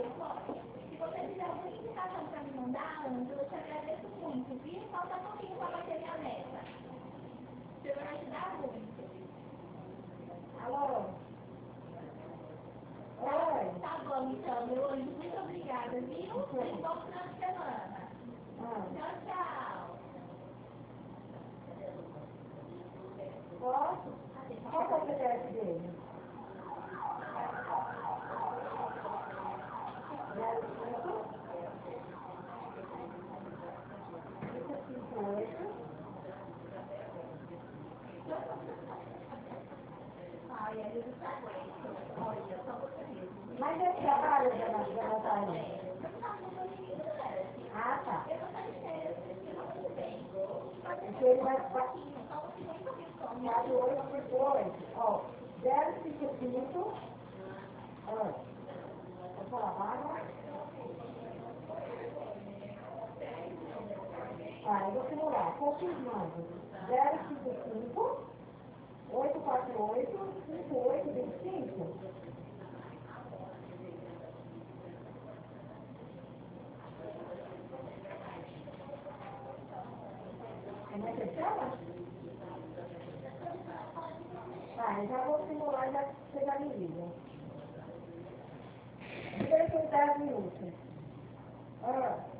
Se você tiver alguma indicação para me mandar, Ângela, eu te agradeço muito, viu? Falta pouquinho para bater minha meta. Você vai me ajudar muito. Alô? Oi? Tá bom, então, meu anjo. Muito obrigada, viu? Um bom final de semana. Tchau, tchau. Posso? Qual que é o CPF dele? 58. Ai, a gente tá aguento. Olha, só você mesmo. Mas ele trabalha, dona Natália? Ah, tá. Eu vou estar de férias, eu não sei bem. Porque ele vai para 4828, ó, 055, vou falar, vaga. Ah, eu vou simular, confirmando, 055, 848, 5825. Como é que chama? Ah, eu já vou simular, já você já me liga. Deixa eu 10 minutos.